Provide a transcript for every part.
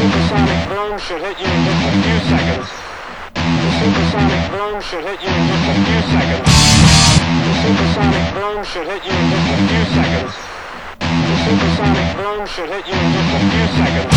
supersonic boom should hit you in just a few seconds. The supersonic boom should hit you in just a few seconds. The supersonic boom should hit you in just a few seconds. The supersonic boom should hit you in just a few seconds.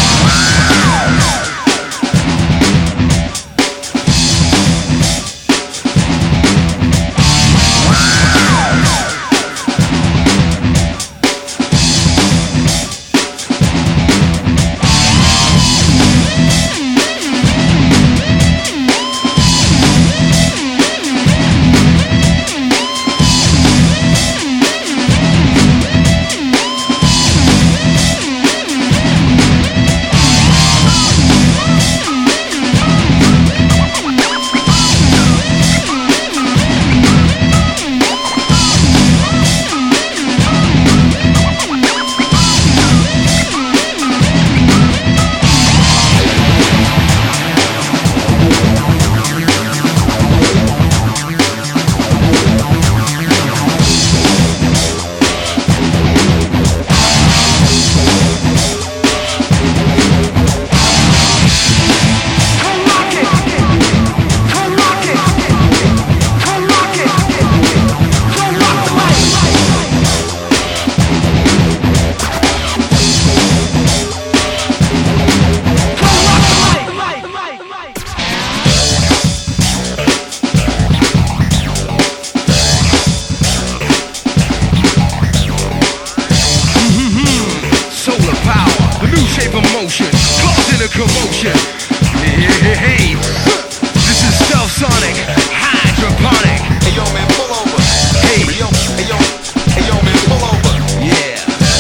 Commotion. Hey, this is Stealthsonic, hydroponic. Hey yo man, pull over. Hey, Hey yo man, pull over. yeah.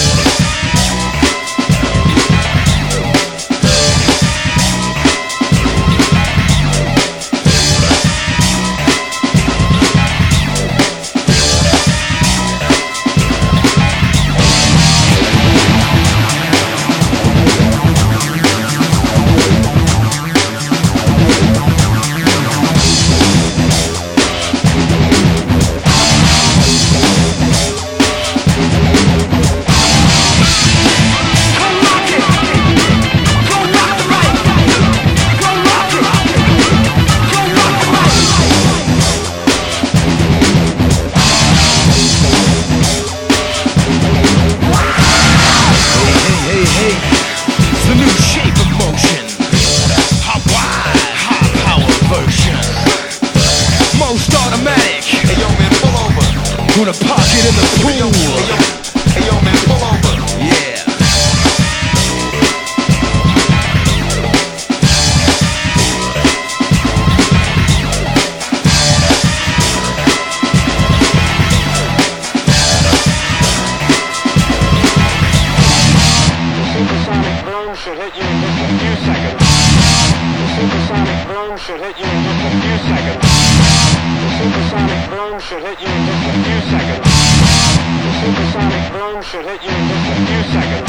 Put a pocket in the pool. Hey yo man, pull over. Yeah. The supersonic boom should hit you in just a few seconds. The supersonic boom should hit you in just a few seconds. The supersonic boom should hit you in just a few seconds. The supersonic boom should hit you in just a few seconds.